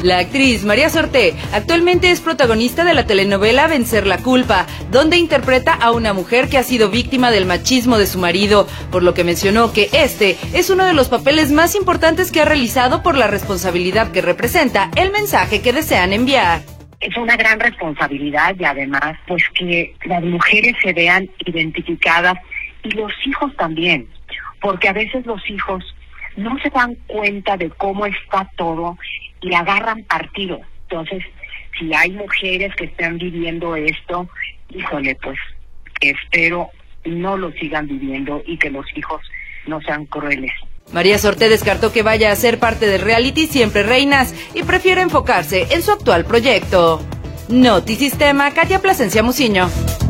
La actriz María Sorté actualmente es protagonista de la telenovela Vencer la culpa, donde interpreta a una mujer que ha sido víctima del machismo de su marido, por lo que mencionó que este es uno de los papeles más importantes que ha realizado por la responsabilidad que representa el mensaje que desean enviar. Es una gran responsabilidad y además pues que las mujeres se vean identificadas y los hijos también, porque a veces los hijos no se dan cuenta de cómo está todo y agarran partido. Entonces, si hay mujeres que están viviendo esto, híjole, pues espero no lo sigan viviendo y que los hijos no sean crueles. María Sorté descartó que vaya a ser parte del reality Siempre Reinas y prefiere enfocarse en su actual proyecto. Notisistema, Katia Plasencia Muciño.